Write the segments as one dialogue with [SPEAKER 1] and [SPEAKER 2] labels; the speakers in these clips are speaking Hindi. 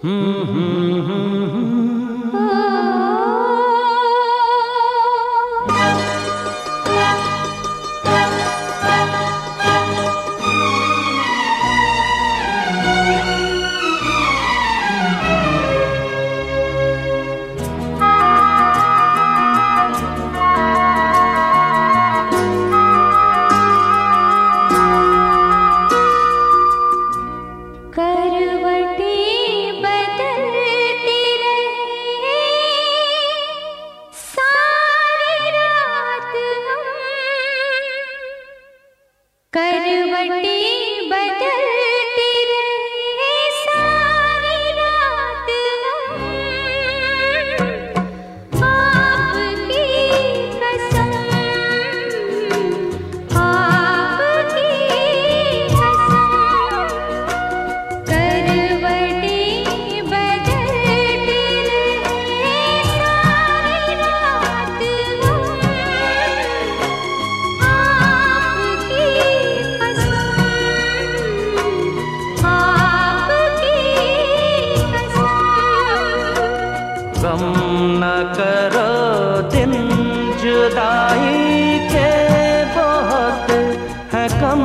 [SPEAKER 1] करवटी बदलती रहे सारी रात हम, आपकी कसम, आपकी कसम। करवटी बदलती रहे सारी रात
[SPEAKER 2] गम न करो दिन जुदाई के बहुत है कम,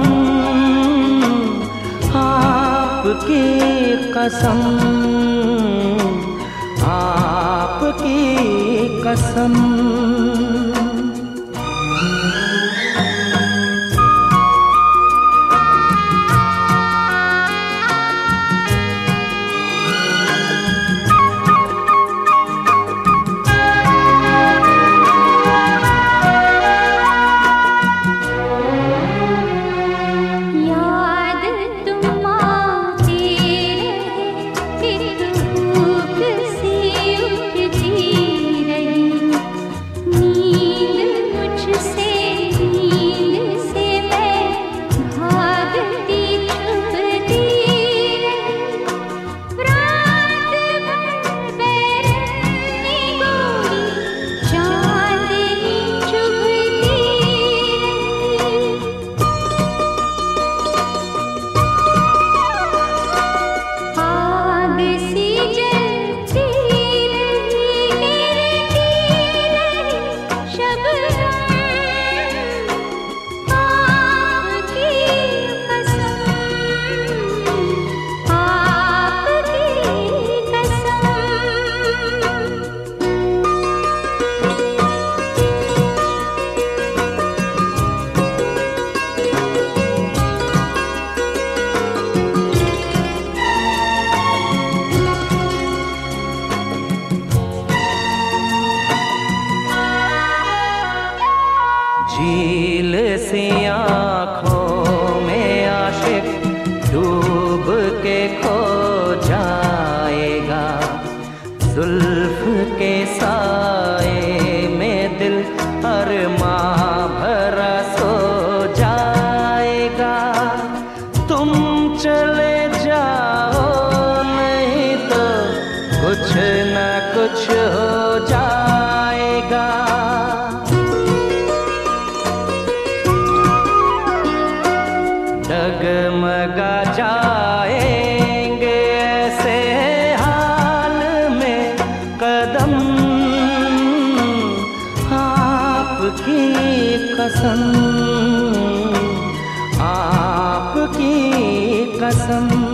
[SPEAKER 2] आपकी कसम, आपकी कसम। झील सी आँखों में आशिक डूब के खो जाएगा, जुल्फ के साए में दिल अरमां भरा सो जाएगा। तुम चले जाओ नहीं तो कुछ न कुछ हो जाएगा। डगमगा जाएंगे ऐसे हाल में कदम, आपकी कसम, आपकी कसम।